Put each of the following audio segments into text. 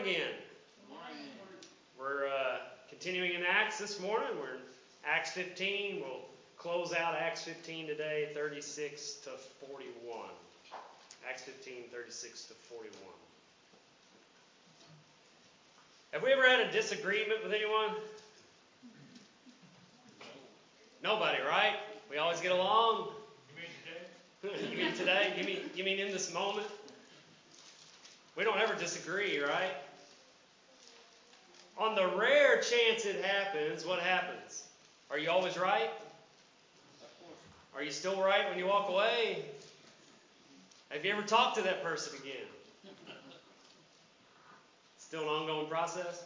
again. Good morning. We're continuing in Acts this morning. We're in Acts 15. We'll close out Acts 15 today, 36 to 41. Acts 15, 36 to 41. Have we ever had a disagreement with anyone? Nobody, right? We always get along. You mean today? You mean today? You mean in this moment? We don't ever disagree, right? On the rare chance it happens, what happens? Are you always right? Are you still right when you walk away? Have you ever talked to that person again? Still an ongoing process?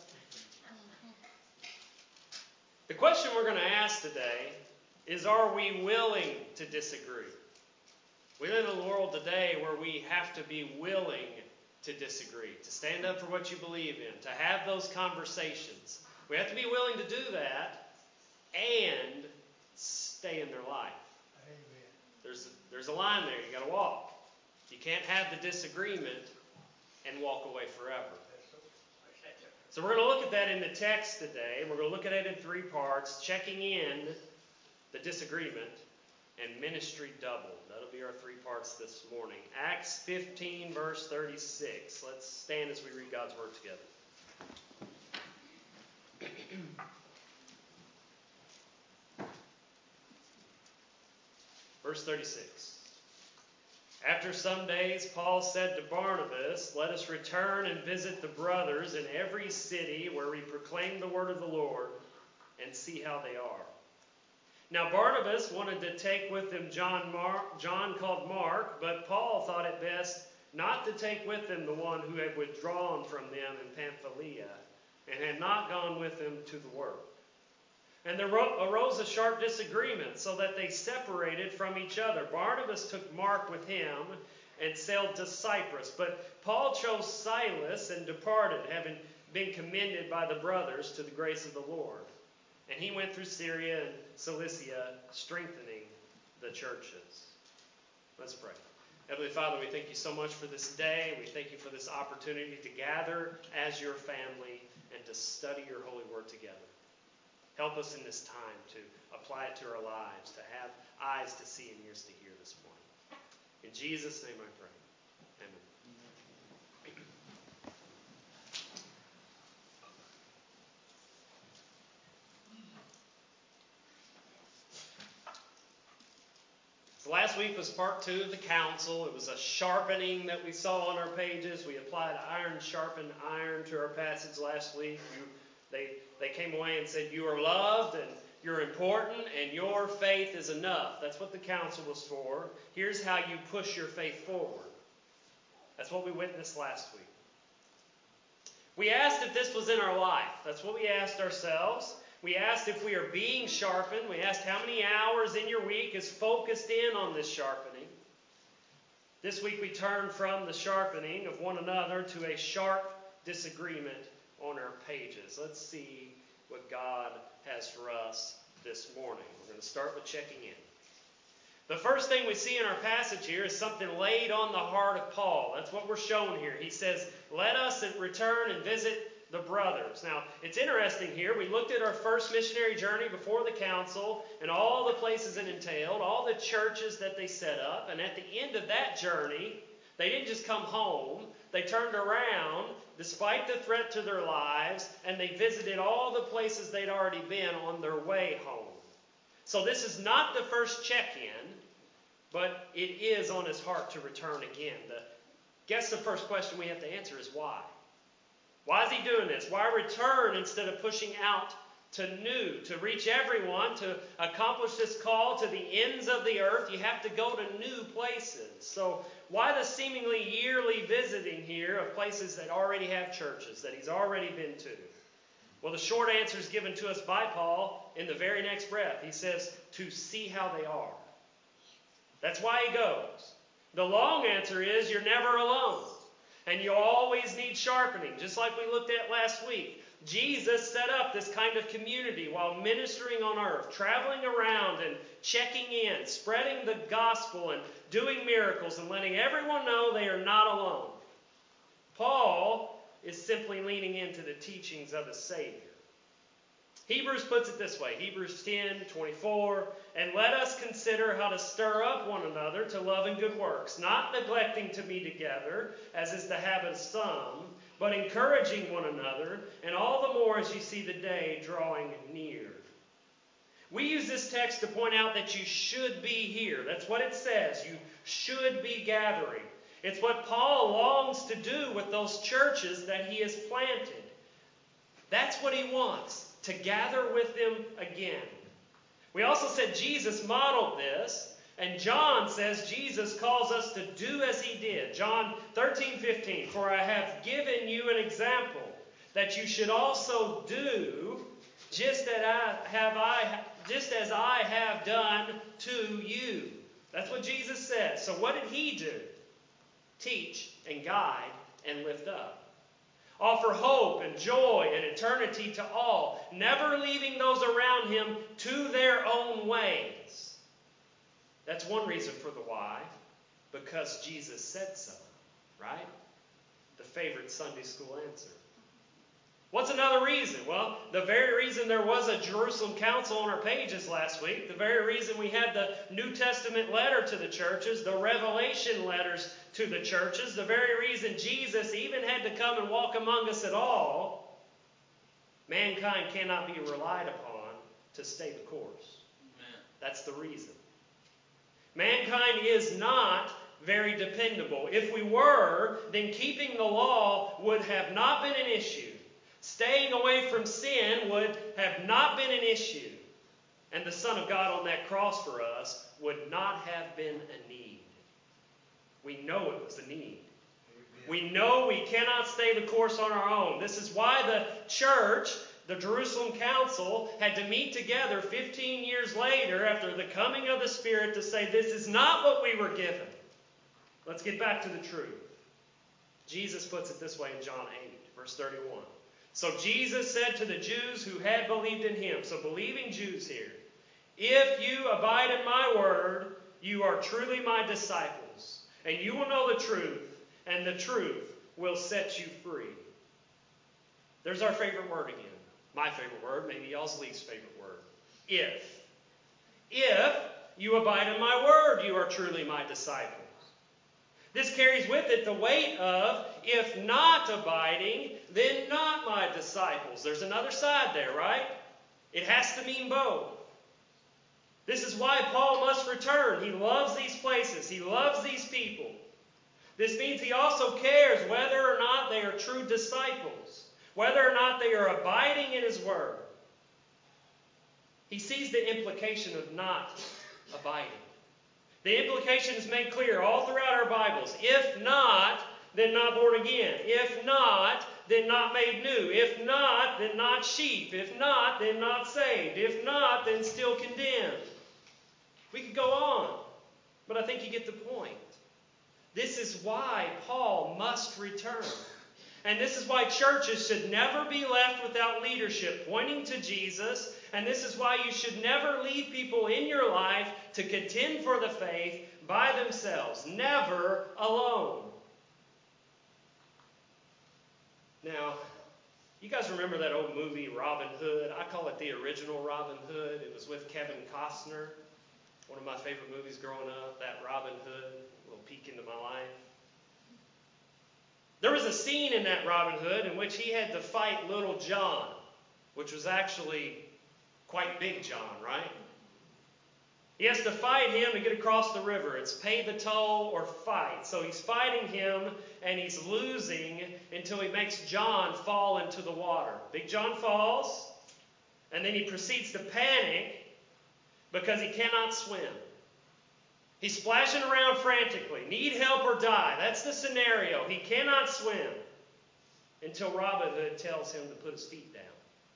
The question we're going to ask today is, are we willing to disagree? We live in a world today where we have to be willing to disagree, to stand up for what you believe in, to have those conversations. We have to be willing to do that and stay in their life. Amen. There's a line there you got to walk. You can't have the disagreement and walk away forever. So we're going to look at that in the text today. We're going to look at it in three parts: checking in, the disagreement, and ministry doubled. That'll be our three parts this morning. Acts 15, verse 36. Let's stand as we read God's word together. Verse 36. After some days, Paul said to Barnabas, "Let us return and visit the brothers in every city where we proclaim the word of the Lord and see how they are." Now Barnabas wanted to take with him John called Mark, but Paul thought it best not to take with him the one who had withdrawn from them in Pamphylia and had not gone with him to the work. And there arose a sharp disagreement, so that they separated from each other. Barnabas took Mark with him and sailed to Cyprus, but Paul chose Silas and departed, having been commended by the brothers to the grace of the Lord. And he went through Syria and Cilicia, strengthening the churches. Let's pray. Heavenly Father, we thank you so much for this day. We thank you for this opportunity to gather as your family and to study your holy word together. Help us in this time to apply it to our lives, to have eyes to see and ears to hear this morning. In Jesus' name I pray. Amen. So last week was part 2 of the council. It was a sharpening that we saw on our pages. We applied iron sharpened iron to our passage last week. They came away and said, you are loved and you're important and your faith is enough. That's what the council was for. Here's how you push your faith forward. That's what we witnessed last week. We asked if this was in our life. That's what we asked ourselves. We asked if we are being sharpened. We asked how many hours in your week is focused in on this sharpening. This week we turned from the sharpening of one another to a sharp disagreement on our pages. Let's see what God has for us this morning. We're going to start with checking in. The first thing we see in our passage here is something laid on the heart of Paul. That's what we're shown here. He says, let us return and visit the brothers. Now, it's interesting here. We looked at our first missionary journey before the council and all the places it entailed, all the churches that they set up. And at the end of that journey, they didn't just come home. They turned around, despite the threat to their lives, and they visited all the places they'd already been on their way home. So this is not the first check-in, but it is on his heart to return again. Guess the first question we have to answer is why? Why is he doing this? Why return instead of pushing out to new, to reach everyone, to accomplish this call to the ends of the earth? You have to go to new places. So why the seemingly yearly visiting here of places that already have churches, that he's already been to? Well, the short answer is given to us by Paul in the very next breath. He says, to see how they are. That's why he goes. The long answer is you're never alone. And you always need sharpening, just like we looked at last week. Jesus set up this kind of community while ministering on earth, traveling around and checking in, spreading the gospel and doing miracles and letting everyone know they are not alone. Paul is simply leaning into the teachings of a Savior. Hebrews puts it this way, Hebrews 10:24, and let us consider how to stir up one another to love and good works, not neglecting to be together, as is the habit of some, but encouraging one another, and all the more as you see the day drawing near. We use this text to point out that you should be here. That's what it says. You should be gathering. It's what Paul longs to do with those churches that he has planted. That's what he wants, to gather with them again. We also said Jesus modeled this, and John says Jesus calls us to do as he did. John 13:15, for I have given you an example that you should also do just as I have done to you. That's what Jesus says. So what did he do? Teach and guide and lift up. Offer hope and joy and eternity to all, never leaving those around him to their own ways. That's one reason for the why, because Jesus said so, right? The favorite Sunday school answer. What's another reason? Well, the very reason there was a Jerusalem council on our pages last week, the very reason we had the New Testament letter to the churches, the Revelation letters to the churches, the very reason Jesus even had to come and walk among us at all, mankind cannot be relied upon to stay the course. Amen. That's the reason. Mankind is not very dependable. If we were, then keeping the law would have not been an issue. Staying away from sin would have not been an issue. And the Son of God on that cross for us would not have been a need. We know it was a need. Amen. We know we cannot stay the course on our own. This is why the church, the Jerusalem Council, had to meet together 15 years later after the coming of the Spirit to say, this is not what we were given. Let's get back to the truth. Jesus puts it this way in John 8, verse 31. So Jesus said to the Jews who had believed in him, so believing Jews here, if you abide in my word, you are truly my disciples, and you will know the truth, and the truth will set you free. There's our favorite word again. My favorite word, maybe y'all's least favorite word. If. If you abide in my word, you are truly my disciples. This carries with it the weight of, if not abiding, then not my disciples. There's another side there, right? It has to mean both. This is why Paul must return. He loves these places. He loves these people. This means he also cares whether or not they are true disciples, whether or not they are abiding in his word. He sees the implication of not abiding. The implication is made clear all throughout our Bibles. If not, then not born again. If not, then not made new. If not, then not sheep. If not, then not saved. If not, then still condemned. We could go on, but I think you get the point. This is why Paul must return. And this is why churches should never be left without leadership pointing to Jesus. And this is why you should never leave people in your life to contend for the faith by themselves. Never alone. Now, you guys remember that old movie Robin Hood? I call it the original Robin Hood. It was with Kevin Costner. One of my favorite movies growing up, that Robin Hood. A little peek into my life. There was a scene in that Robin Hood in which he had to fight Little John, which was actually quite Big John, right? He has to fight him to get across the river. It's pay the toll or fight. So he's fighting him and he's losing until he makes John fall into the water. Big John falls and then he proceeds to panic because he cannot swim. He's splashing around frantically. Need help or die. That's the scenario. He cannot swim until Robin Hood tells him to put his feet down.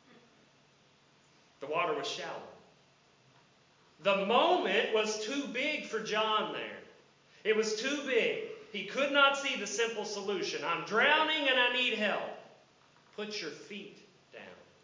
The water was shallow. The moment was too big for John there. It was too big. He could not see the simple solution. I'm drowning and I need help. Put your feet down.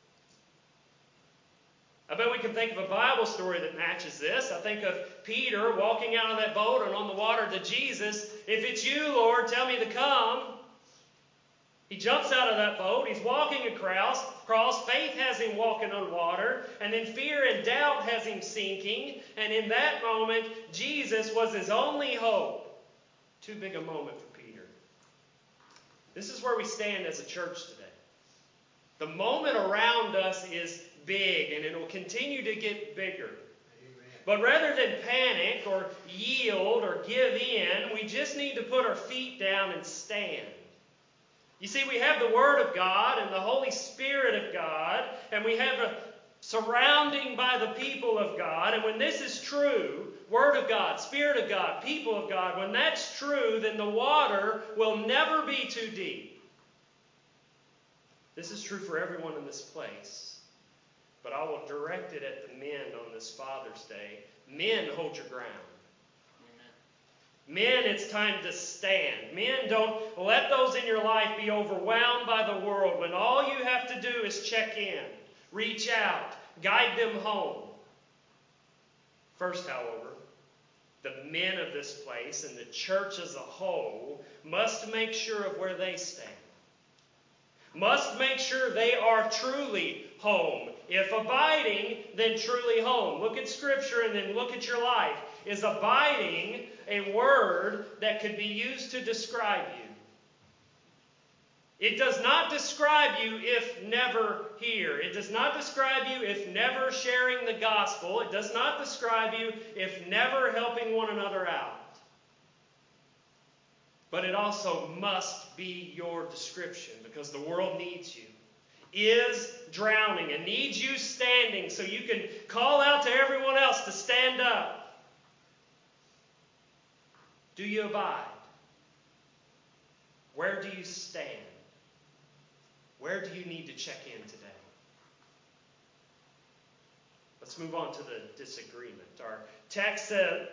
I bet we can think of a Bible story that matches this. I think of Peter walking out of that boat and on the water to Jesus. If it's you, Lord, tell me to come. He jumps out of that boat. He's walking across. Faith has him walking on water. And then fear and doubt has him sinking. And in that moment, Jesus was his only hope. Too big a moment for Peter. This is where we stand as a church today. The moment around us is big, and it will continue to get bigger. But rather than panic or yield or give in, we just need to put our feet down and stand. You see, we have the Word of God and the Holy Spirit of God, and we have a surrounding by the people of God. And when this is true, Word of God, Spirit of God, people of God, when that's true, then the water will never be too deep. This is true for everyone in this place. But I will direct it at the men on this Father's Day. Men, hold your ground. Amen. Men, it's time to stand. Men, don't let those in your life be overwhelmed by the world when all you have to do is check in, reach out, guide them home. First, however, the men of this place and the church as a whole must make sure of where they stand. Must make sure they are truly home. If abiding, then truly home. Look at Scripture and then look at your life. Is abiding a word that could be used to describe you? It does not describe you if never here. It does not describe you if never sharing the gospel. It does not describe you if never helping one another out. But it also must be your description because the world needs you. Is drowning and needs you standing so you can call out to everyone else to stand up. Do you abide? Where do you stand? Where do you need to check in today? Let's move on to the disagreement. Our text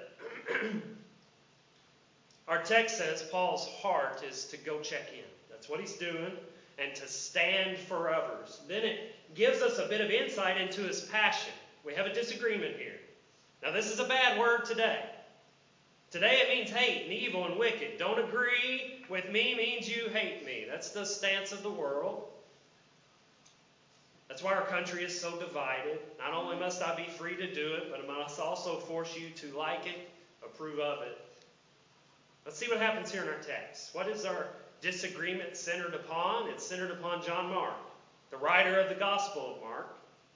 says Paul's heart is to go check in. That's what he's doing. And to stand for others. Then it gives us a bit of insight into his passion. We have a disagreement here. Now this is a bad word today. Today it means hate and evil and wicked. Don't agree with me means you hate me. That's the stance of the world. That's why our country is so divided. Not only must I be free to do it, but I must also force you to like it, approve of it. Let's see what happens here in our text. What is our disagreement centered upon? It's centered upon John Mark, the writer of the Gospel of Mark.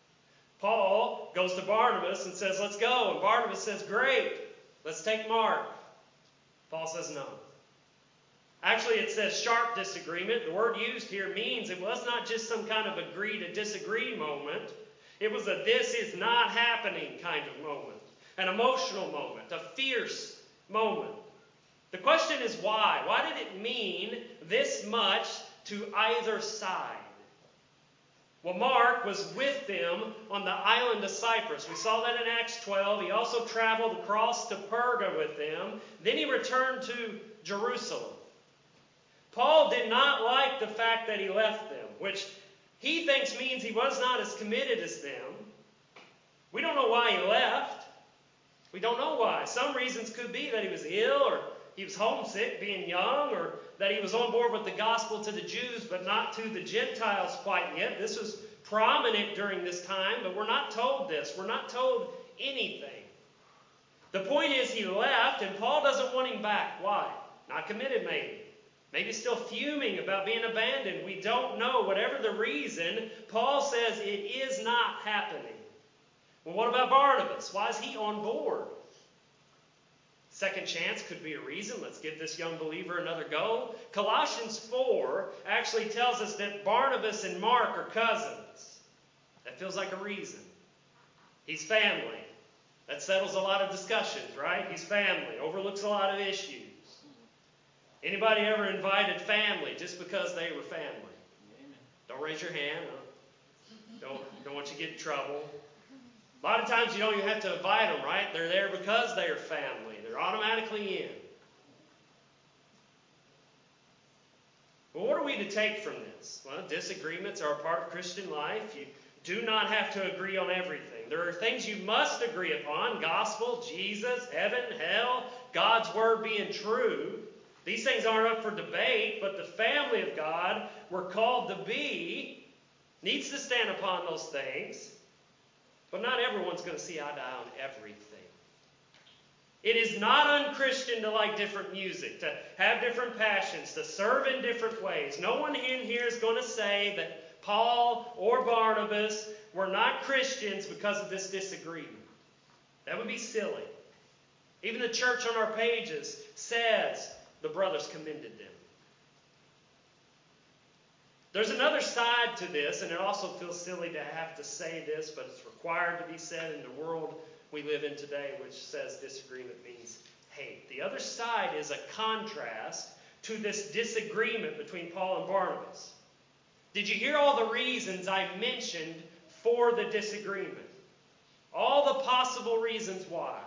Paul goes to Barnabas and says, let's go. And Barnabas says, great, let's take Mark. Paul says no. Actually, it says sharp disagreement. The word used here means it was not just some kind of agree to disagree moment. It was a this is not happening kind of moment. An emotional moment, a fierce moment. The question is why? Why did it mean this much to either side? Well, Mark was with them on the island of Cyprus. We saw that in Acts 12. He also traveled across to Perga with them. Then he returned to Jerusalem. Paul did not like the fact that he left them, which he thinks means he was not as committed as them. We don't know why he left. We don't know why. Some reasons could be that he was ill or he was homesick, being young, or that he was on board with the gospel to the Jews, but not to the Gentiles quite yet. This was prominent during this time, but we're not told this. We're not told anything. The point is he left, and Paul doesn't want him back. Why? Not committed, maybe. Maybe still fuming about being abandoned. We don't know. Whatever the reason, Paul says it is not happening. Well, what about Barnabas? Why is he on board? Second chance could be a reason. Let's give this young believer another go. Colossians 4 actually tells us that Barnabas and Mark are cousins. That feels like a reason. He's family. That settles a lot of discussions, right? He's family. Overlooks a lot of issues. Anybody ever invited family just because they were family? Don't raise your hand. Don't want you to get in trouble. A lot of times you don't even have to invite them, right? They're there because they are family. They're automatically in. Well, what are we to take from this? Well, disagreements are a part of Christian life. You do not have to agree on everything. There are things you must agree upon. Gospel, Jesus, heaven, hell, God's word being true. These things aren't up for debate, but the family of God we're called to be needs to stand upon those things. But not everyone's going to see eye to eye on everything. It is not unchristian to like different music, to have different passions, to serve in different ways. No one in here is going to say that Paul or Barnabas were not Christians because of this disagreement. That would be silly. Even the church on our pages says the brothers commended them. There's another side to this, and it also feels silly to have to say this, but it's required to be said in the world we live in today, which says disagreement means hate. The other side is a contrast to this disagreement between Paul and Barnabas. Did you hear all the reasons I mentioned for the disagreement? All the possible reasons why.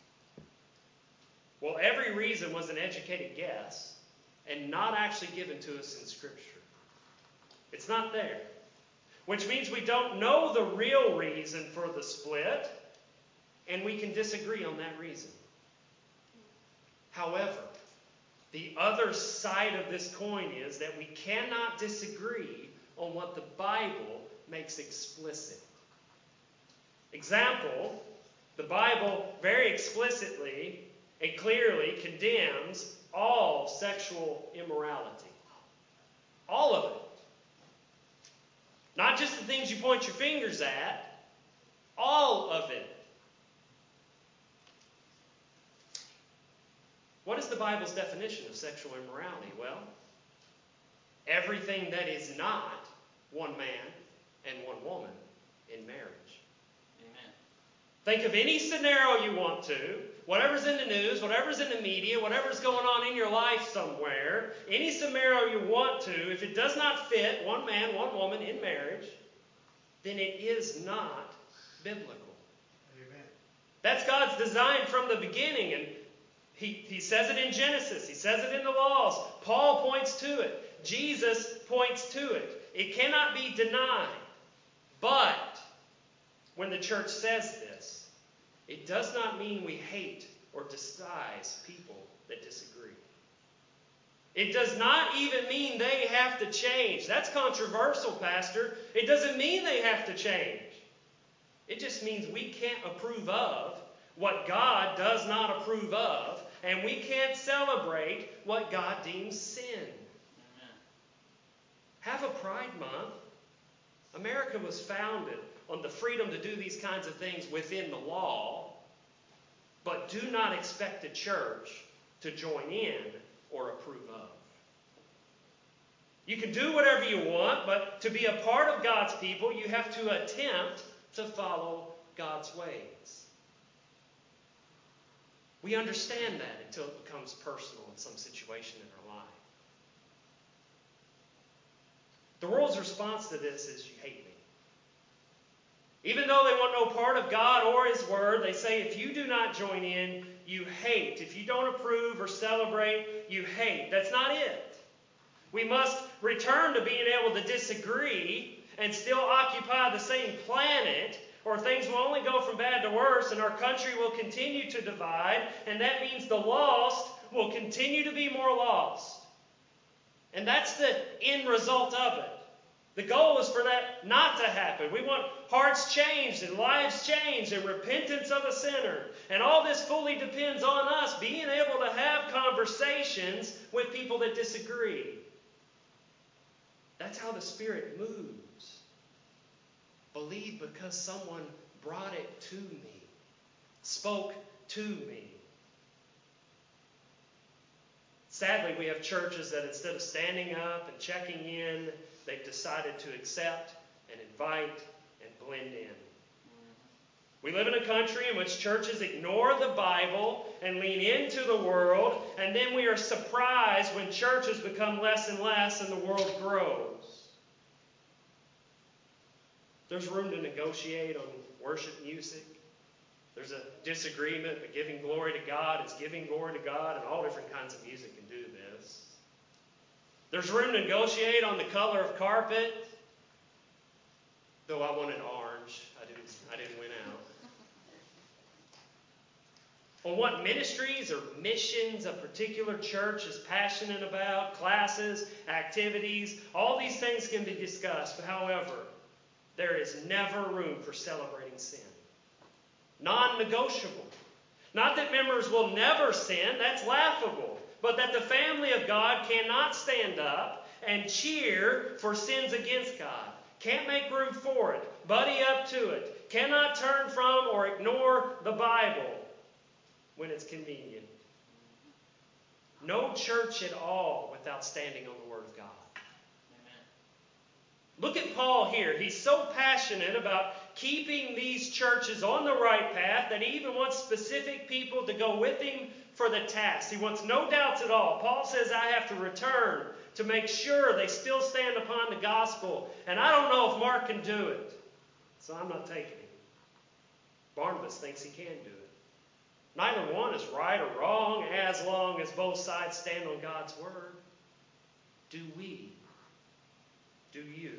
Well, every reason was an educated guess and not actually given to us in Scripture. It's not there. Which means we don't know the real reason for the split, and we can disagree on that reason. However, the other side of this coin is that we cannot disagree on what the Bible makes explicit. Example, the Bible very explicitly and clearly condemns all sexual immorality. All of it. Not just the things you point your fingers at, all of it. What is the Bible's definition of sexual immorality? Well, everything that is not one man and one woman in marriage. Amen. Think of any scenario you want to, whatever's in the news, whatever's in the media, whatever's going on in your life somewhere, any scenario you want to, if it does not fit one man, one woman in marriage, then it is not biblical. Amen. That's God's design from the beginning, and He says it in Genesis. He says it in the laws. Paul points to it. Jesus points to it. It cannot be denied. But when the church says this, it does not mean we hate or despise people that disagree. It does not even mean they have to change. That's controversial, Pastor. It doesn't mean they have to change. It just means we can't approve of what God does not approve of, and we can't celebrate what God deems sin. Amen. Have a Pride Month. America was founded on the freedom to do these kinds of things within the law, but do not expect the church to join in or approve of. You can do whatever you want, but to be a part of God's people, you have to attempt to follow God's ways. We understand that until it becomes personal in some situation in our life. The world's response to this is, you hate me. Even though they want no part of God or His Word, they say if you do not join in, you hate. If you don't approve or celebrate, you hate. That's not it. We must return to being able to disagree and still occupy the same planet, or things will only go from bad to worse, and our country will continue to divide, and that means the lost will continue to be more lost. And that's the end result of it. The goal is for that not to happen. We want hearts changed and lives changed and repentance of a sinner. And all this fully depends on us being able to have conversations with people that disagree. That's how the Spirit moves. Believe because someone brought it to me, spoke to me. Sadly, we have churches that instead of standing up and checking in, they've decided to accept and invite and blend in. We live in a country in which churches ignore the Bible and lean into the world, and then we are surprised when churches become less and less and the world grows. There's room to negotiate on worship music. There's a disagreement, but giving glory to God is giving glory to God, and all different kinds of music can do this. There's room to negotiate on the color of carpet, though I wanted orange. I didn't win out. on what ministries or missions a particular church is passionate about, classes, activities. All these things can be discussed. However, there is never room for celebrating sin. Non-negotiable. Not that members will never sin, that's laughable. But that the family of God cannot stand up and cheer for sins against God. Can't make room for it. Buddy up to it. Cannot turn from or ignore the Bible when it's convenient. No church at all without standing on the Word of God. Amen. Look at Paul here. He's so passionate about keeping these churches on the right path that he even wants specific people to go with him for the task. He wants no doubts at all. Paul says, I have to return to make sure they still stand upon the gospel. And I don't know if Mark can do it. So I'm not taking him. Barnabas thinks he can do it. Neither one is right or wrong as long as both sides stand on God's word. Do we? Do you?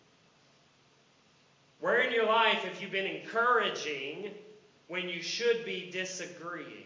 Where in your life have you been encouraging when you should be disagreeing?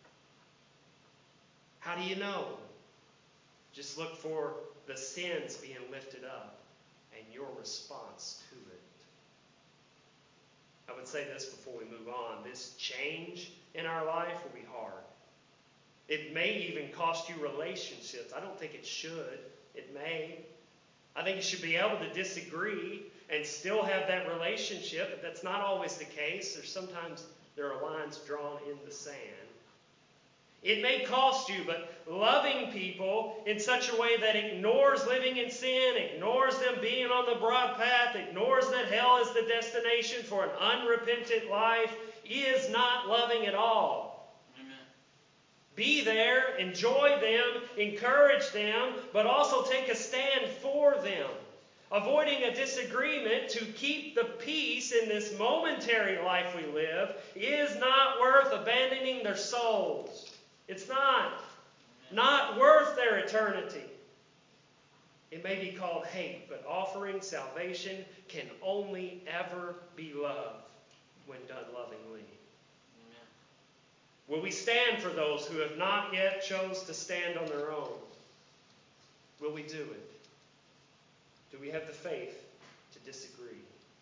How do you know? Just look for the sins being lifted up and your response to it. I would say this before we move on. This change in our life will be hard. It may even cost you relationships. I don't think it should. It may. I think you should be able to disagree and still have that relationship, but that's not always the case. Sometimes there are lines drawn in the sand. It may cost you, but loving people in such a way that ignores living in sin, ignores them being on the broad path, ignores that hell is the destination for an unrepentant life, is not loving at all. Amen. Be there, enjoy them, encourage them, but also take a stand for them. Avoiding a disagreement to keep the peace in this momentary life we live is not worth abandoning their souls. It's not worth their eternity. It may be called hate, but offering salvation can only ever be love when done lovingly. Amen. Will we stand for those who have not yet chose to stand on their own? Will we do it? Do we have the faith to disagree?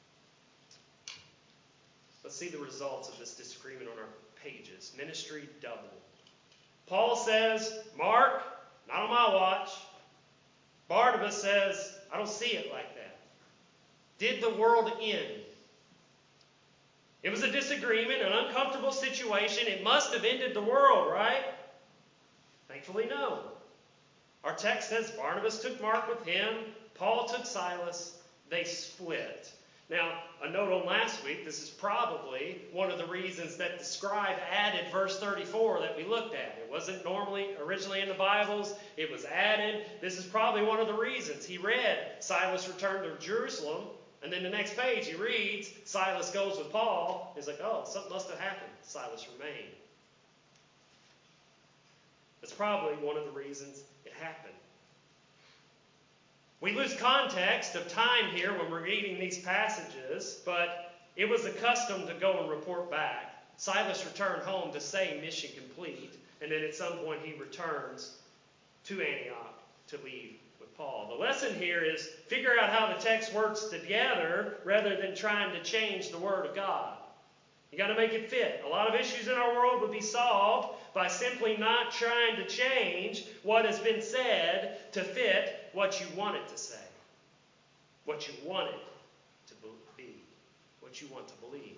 Let's see the results of this disagreement on our pages. Ministry doubled. Paul says, Mark, not on my watch. Barnabas says, I don't see it like that. Did the world end? It was a disagreement, an uncomfortable situation. It must have ended the world, right? Thankfully, no. Our text says Barnabas took Mark with him. Paul took Silas. They split. Now, a note on last week, this is probably one of the reasons that the scribe added verse 34 that we looked at. It wasn't originally in the Bibles. It was added. This is probably one of the reasons. He read Silas returned to Jerusalem, and then the next page he reads Silas goes with Paul. He's like, oh, something must have happened. Silas remained. That's probably one of the reasons it happened. We lose context of time here when we're reading these passages, but it was the custom to go and report back. Silas returned home to say mission complete, and then at some point he returns to Antioch to leave with Paul. The lesson here is figure out how the text works together rather than trying to change the Word of God. You got to make it fit. A lot of issues in our world would be solved by simply not trying to change what has been said to fit what you want it to say, what you want it to be, what you want to believe.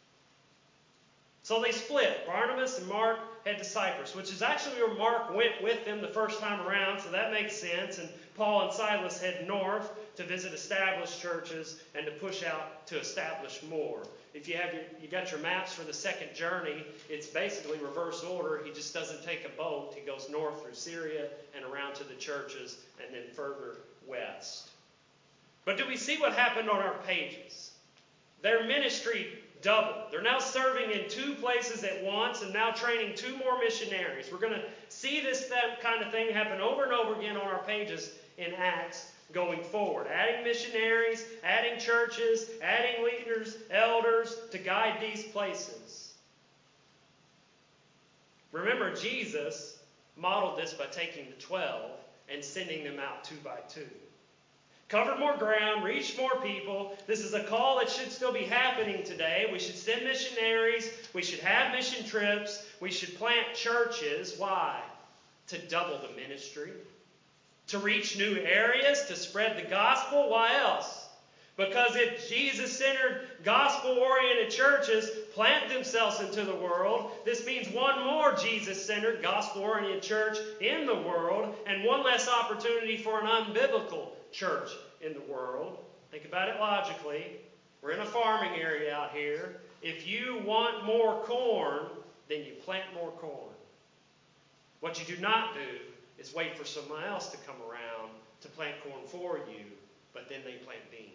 So they split. Barnabas and Mark head to Cyprus, which is actually where Mark went with them the first time around, so that makes sense. And Paul and Silas head north to visit established churches and to push out to establish more. If you got your maps for the second journey, it's basically reverse order. He just doesn't take a boat. He goes north through Syria and around to the churches and then further west. But do we see what happened on our pages? Their ministry doubled. They're now serving in 2 places at once and now training 2 more missionaries. We're going to see this kind of thing happen over and over again on our pages in Acts going forward. Adding missionaries, adding churches, adding leaders, elders to guide these places. Remember, Jesus modeled this by taking the 12 and sending them out 2 by 2. Covered more ground, reached more people. This is a call that should still be happening today. We should send missionaries. We should have mission trips. We should plant churches. Why? To double the ministry. To reach new areas, to spread the gospel. Why else? Because if Jesus-centered, gospel-oriented churches plant themselves into the world, this means one more Jesus-centered, gospel-oriented church in the world, and one less opportunity for an unbiblical church in the world. Think about it logically. We're in a farming area out here. If you want more corn, then you plant more corn. What you do not do is wait for someone else to come around to plant corn for you, but then they plant beans.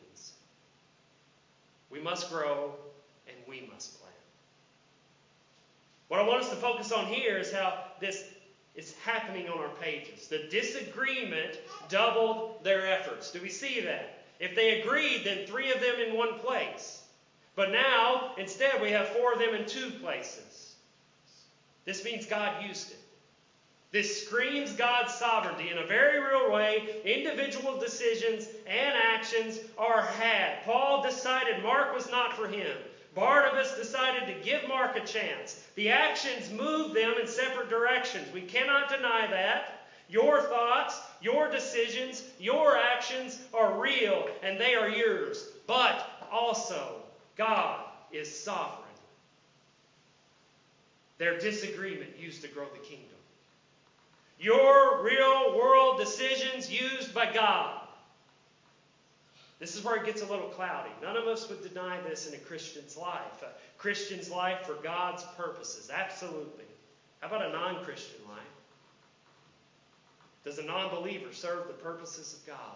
We must grow, and we must plant. What I want us to focus on here is how this is happening on our pages. The disagreement doubled their efforts. Do we see that? If they agreed, then 3 of them in one place. But now, instead, we have 4 of them in 2 places. This means God used it. This screams God's sovereignty. In a very real way, individual decisions and actions are had. Paul decided Mark was not for him. Barnabas decided to give Mark a chance. The actions moved them in separate directions. We cannot deny that. Your thoughts, your decisions, your actions are real, and they are yours. But also, God is sovereign. Their disagreement used to grow the kingdom. Your real world decisions used by God. This is where it gets a little cloudy. None of us would deny this in a Christian's life. A Christian's life for God's purposes. Absolutely. How about a non-Christian life? Does a non-believer serve the purposes of God?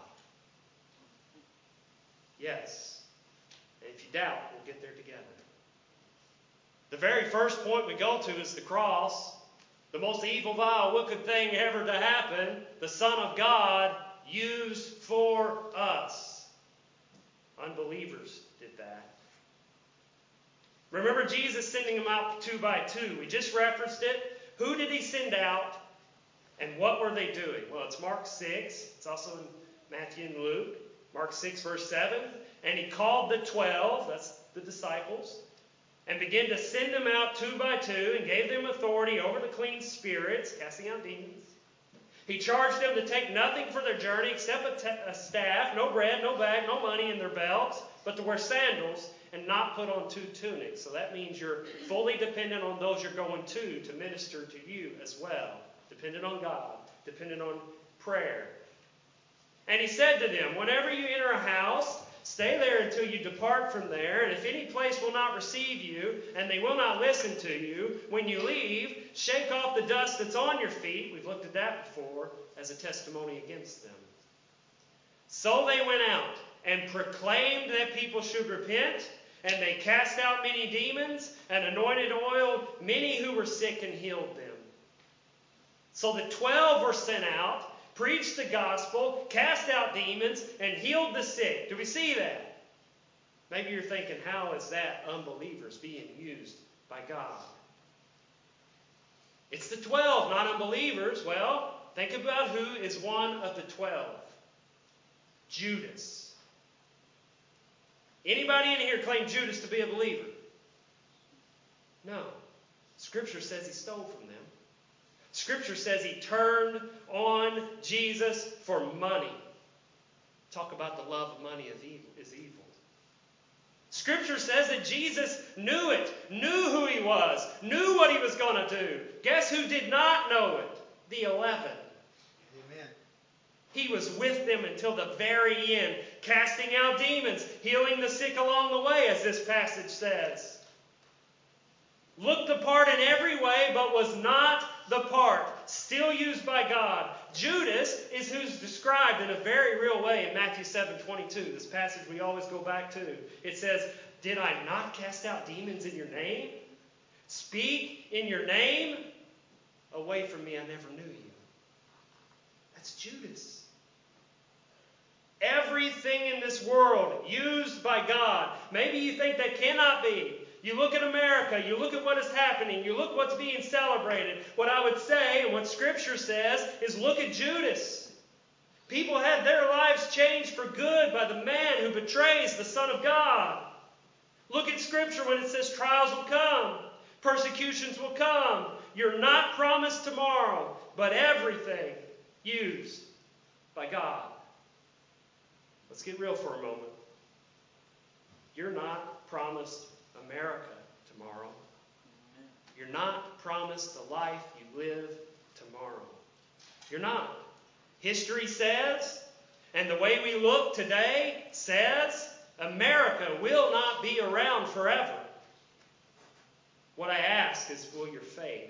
Yes. And if you doubt, we'll get there together. The very first point we go to is the cross. The most evil, vile, wicked thing ever to happen, the Son of God used for us. Unbelievers did that. Remember Jesus sending them out 2 by 2. We just referenced it. Who did he send out? And what were they doing? Well, it's Mark 6. It's also in Matthew and Luke. Mark 6, verse 7. And he called the 12, that's the disciples, and began to send them out 2 by 2 and gave them authority over the clean spirits, casting out demons. He charged them to take nothing for their journey except a staff, no bread, no bag, no money in their belts, but to wear sandals and not put on 2 tunics. So that means you're fully dependent on those you're going to minister to you as well. Dependent on God, dependent on prayer. And he said to them, whenever you enter a house, stay there until you depart from there, and if any place will not receive you, and they will not listen to you, when you leave, shake off the dust that's on your feet. We've looked at that before as a testimony against them. So they went out and proclaimed that people should repent, and they cast out many demons, and anointed oil many who were sick and healed them. So the 12 were sent out, preached the gospel, cast out demons, and healed the sick. Do we see that? Maybe you're thinking, how is that unbelievers being used by God? It's the 12, not unbelievers. Well, think about who is one of the 12. Judas. Anybody in here claim Judas to be a believer? No. Scripture says he stole from them. Scripture says he turned on Jesus for money. Talk about the love of money is evil. Scripture says that Jesus knew it, knew who he was, knew what he was going to do. Guess who did not know it? The 11. Amen. He was with them until the very end, casting out demons, healing the sick along the way, as this passage says. Looked the part in every way, but was not the part. Still used by God. Judas is who's described in a very real way in Matthew 7:22. This passage we always go back to. It says, did I not cast out demons in your name? Speak in your name? Away from me, I never knew you. That's Judas. Everything in this world used by God. Maybe you think that cannot be. You look at America, you look at what is happening, you look what's being celebrated. What I would say, and what Scripture says, is look at Judas. People had their lives changed for good by the man who betrays the Son of God. Look at Scripture when it says trials will come, persecutions will come. You're not promised tomorrow, but everything used by God. Let's get real for a moment. You're not promised America tomorrow. You're not promised the life you live tomorrow. You're not. History says, and the way we look today says, America will not be around forever. What I ask is, will your faith?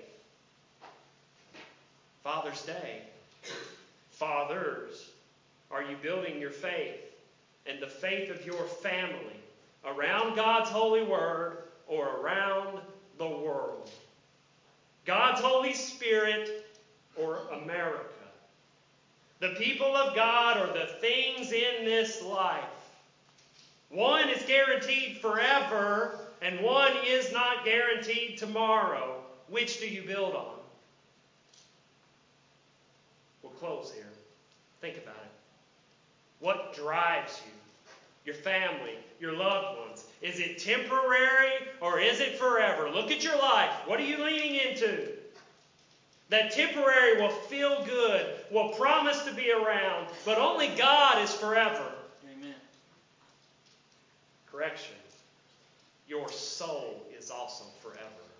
Father's Day. Fathers, are you building your faith and the faith of your family around God's holy word or around the world? God's Holy Spirit or America? The people of God or the things in this life? One is guaranteed forever, and one is not guaranteed tomorrow. Which do you build on? We'll close here. Think about it. What drives you? Your family, your loved ones. Is it temporary or is it forever? Look at your life. What are you leaning into? That temporary will feel good, will promise to be around, but only God is forever. Amen. Correction. Your soul is also forever.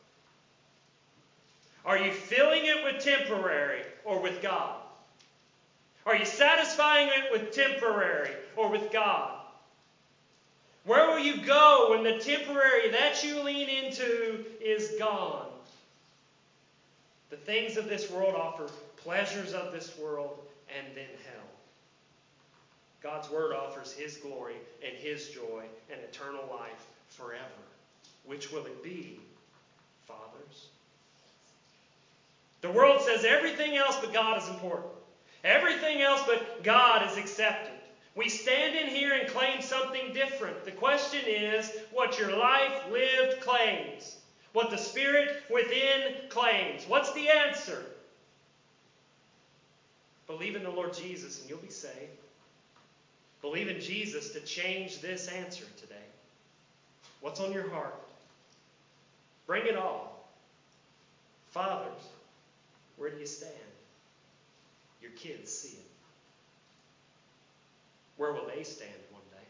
Are you filling it with temporary or with God? Are you satisfying it with temporary or with God? Where will you go when the temporary that you lean into is gone? The things of this world offer pleasures of this world and then hell. God's Word offers His glory and His joy and eternal life forever. Which will it be, fathers? The world says everything else but God is important. Everything else but God is accepted. We stand in here and claim something different. The question is what your life lived claims. What the Spirit within claims. What's the answer? Believe in the Lord Jesus and you'll be saved. Believe in Jesus to change this answer today. What's on your heart? Bring it all. Fathers, where do you stand? Your kids see it. Where will they stand one day?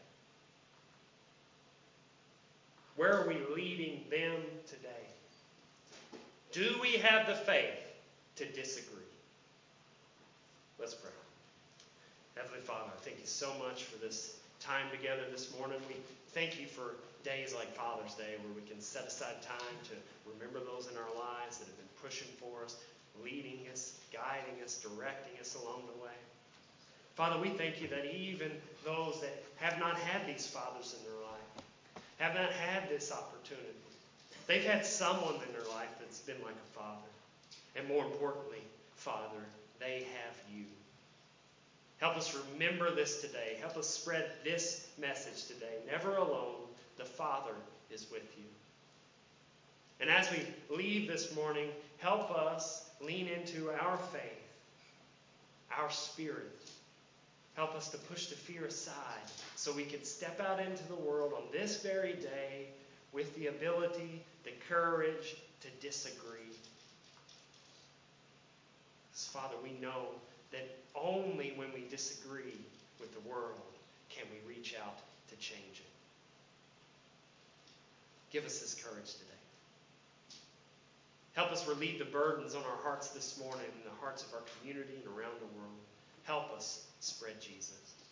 Where are we leading them today? Do we have the faith to disagree? Let's pray. Heavenly Father, I thank you so much for this time together this morning. We thank you for days like Father's Day where we can set aside time to remember those in our lives that have been pushing for us, leading us, guiding us, directing us along the way. Father, we thank you that even those that have not had these fathers in their life, have not had this opportunity, they've had someone in their life that's been like a father. And more importantly, Father, they have you. Help us remember this today. Help us spread this message today. Never alone, the Father is with you. And as we leave this morning, help us lean into our faith, our spirit. Help us to push the fear aside so we can step out into the world on this very day with the ability, the courage to disagree. Because, Father, we know that only when we disagree with the world can we reach out to change it. Give us this courage today. Help us relieve the burdens on our hearts this morning and the hearts of our community and around the world. Help us spread Jesus.